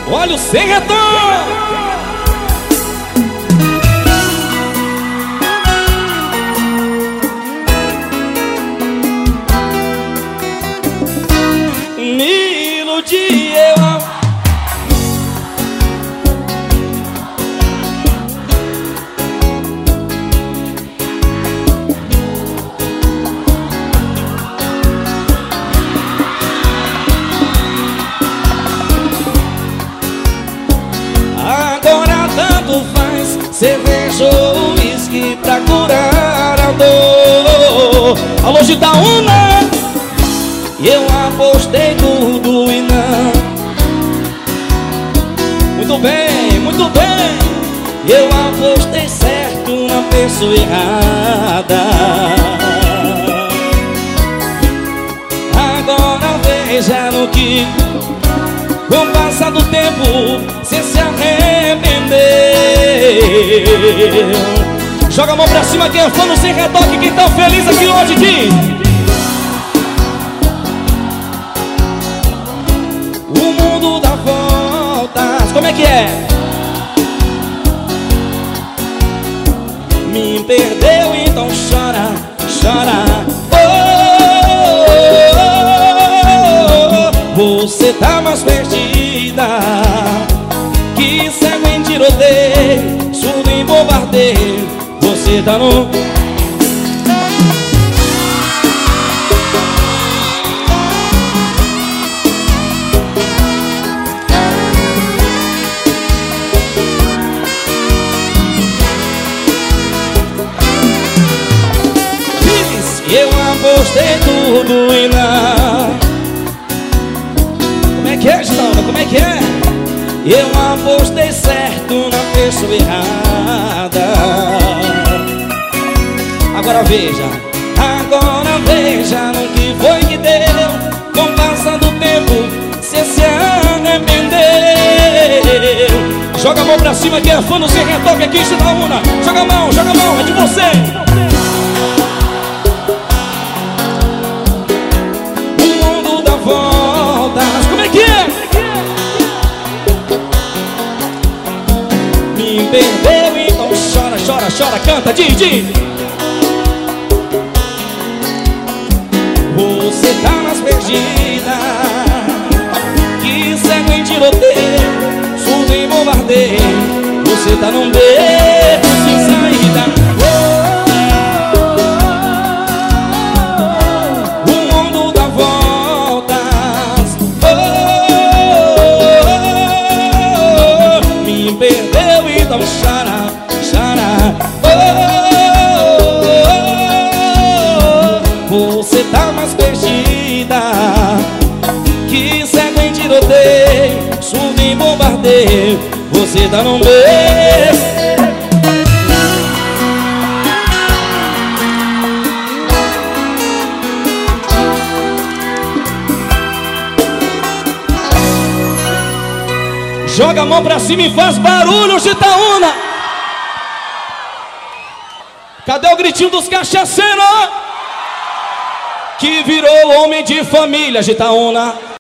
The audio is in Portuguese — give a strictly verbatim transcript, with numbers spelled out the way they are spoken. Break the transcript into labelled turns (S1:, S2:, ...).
S1: Olha o sem retorno. Me iludi eu. Agora tanto faz cerveja ou uísque pra curar a dor. Alô, Gitaúna! Eu apostei tudo e não. Muito bem, muito bem. Eu apostei certo na pessoa errada. Agora veja no que, com o passar do tempo, cê se arrependeu. Joga a mão pra cima quem é fã no Sem Retoque. Quem tá feliz aqui hoje diz: o mundo dá voltas. Como é que é? Me perdeu, então chora, chora. Oh, você tá mais perdida que cego em tiroteio, surdo em bombardeio. Você tá no... Eu apostei tudo e não. Como é que é, Gitaúna? Como é que é? Eu apostei certo na pessoa errada. Agora veja, agora veja no que foi que deu. Com o passar do tempo, cê se arrependeu. Joga a mão pra cima que é fã do Sem Retoque aqui, Gitaúna. Joga a mão, joga a mão, é de você. Como é que é? Me perdeu, então chora, chora, chora, canta, diz, diz. Você tá mais perdida que cego em tiroteio, surdo em bombardeio. Você tá num beco sem saída. Perdeu, então chora, chora. Oh, oh, oh, você tá mais perdida que cego em tiroteio, surdo em bombardeio. Você tá num beco. Joga a mão pra cima e faz barulho, Gitaúna! Cadê o gritinho dos cachaceiros? Que virou homem de família, Gitaúna.